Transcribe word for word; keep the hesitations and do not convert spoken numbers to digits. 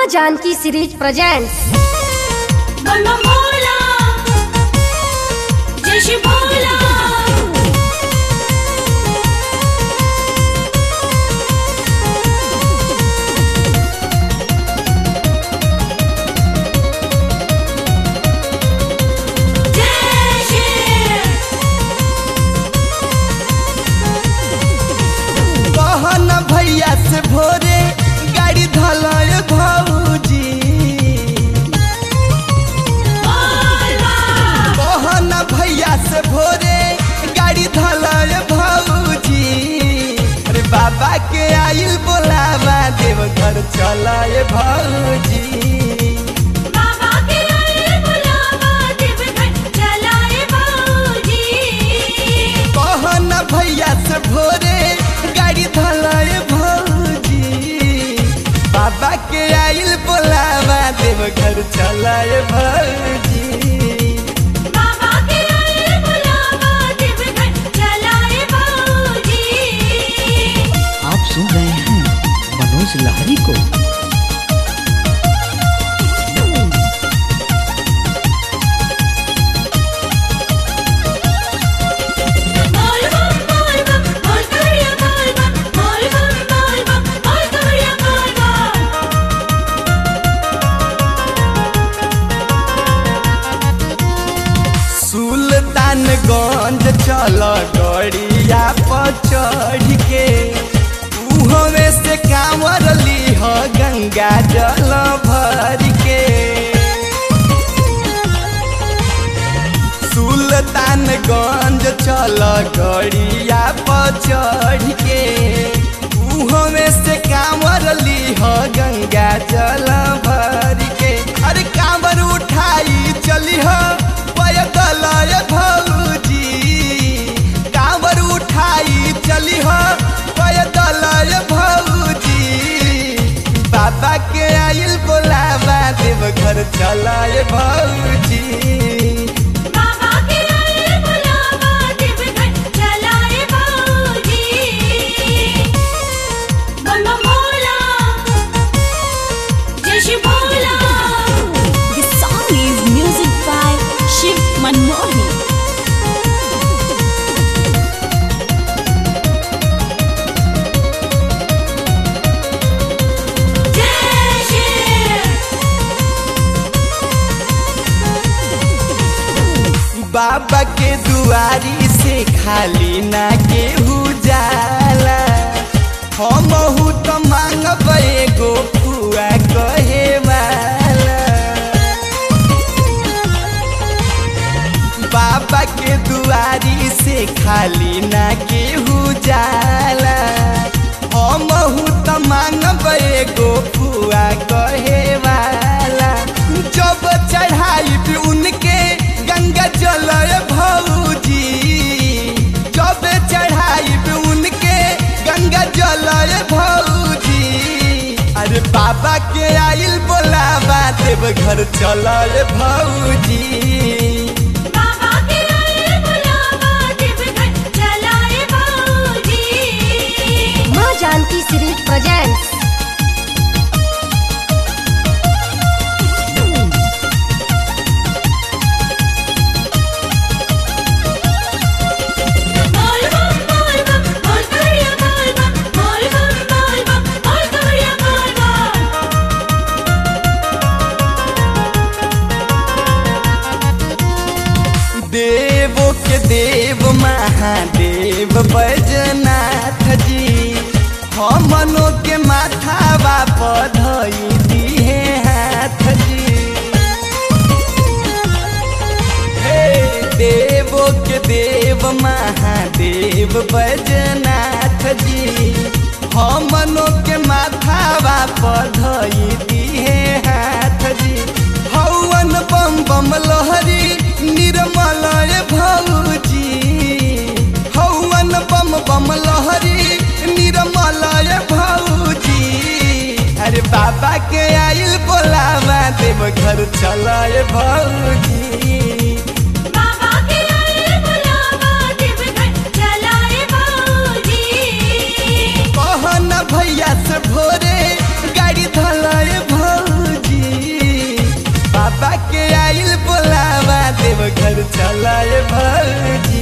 माँ Janaki series presents. बोलो भोला, जय श्री भोला। भैया से भोरे गाड़ी धलाय भौजी, बहन भैया से भोरे गाड़ी धलाय भौजी। अरे बाबा के आइल बोलावा देव घर चलाए भौजी। बाबा के आइल बोलावा देव घर चलाए भौजी। बहन भैया से भोरे गाड़ी धलाए भौजी, बाबा के आइल बोलावा देव घर चलाए भौजी। बाबा के आइल बोलावा देव घर चलाए भौजी। आप सुन रहे हैं मनोज लहरी को। सुल्तानगंज चल गड़िया पर चढ़ के, उहवे से कांवर लीह गंगा जल भर के। सुल्तानगंज चल गड़िया पर चढ़ के, उहवे से कांवर लीह गंगा जल भर के। अरे कांवर उठाई चली हो पैदल भौजी, कांवर उठाई चली हो पैदल भौजी। बाबा के आइल बोलावा देव घर चलाए भौजी। बाबा के आइल बोलावा देव घर चलाए भौजी। बोलो भोला, जय Shri Bhola. This song is music by Shiv Manmohan. बाबा के दुआरी से खाली ना केहू जाला, हमहू तो मांगब एगो पुआ कहे वाला। बाबा के दुआरी से खाली ना केहू जाला, हमहू तो मांगब एगो पुआ कहे वाला। जब चढ़ाई भी उनके गंगा जल भौजी, जब चढ़ाई भी उनके गंगा जल भौजी। अरे बाबा के आइल बोलावा देव घर चलाए भौजी। बाबा के आइल बोलावा देव घर चलाए भौजी। माँ जानकी सीरीज प्रेजेंट्स। बोल बम बोल बम बोल करिया बोल बम बोल बम बोल बम बोल करिया बोल बम। देवो के देव महादेव बैजनाथ जी, हमनों के माथावा पर धई दिए हाथ जी। हे देवो के देव महादेव बैजनाथ जी, हमनों के माथावा पर धई दिए हाथ जी। हवन बम बम लहरी निर्मल भौजी, हवन बम बम लहरी निर्मल भौजी। अरे बाबा के आइल बोलावा देव घर चलाए भौजी। बाबा के आइल बोलावा देव घर चलाए भौजी। बहन भैया से भोरे गाड़ी धलाए भौजी। बाबा के आइल बोलावा देव घर चलाए भौजी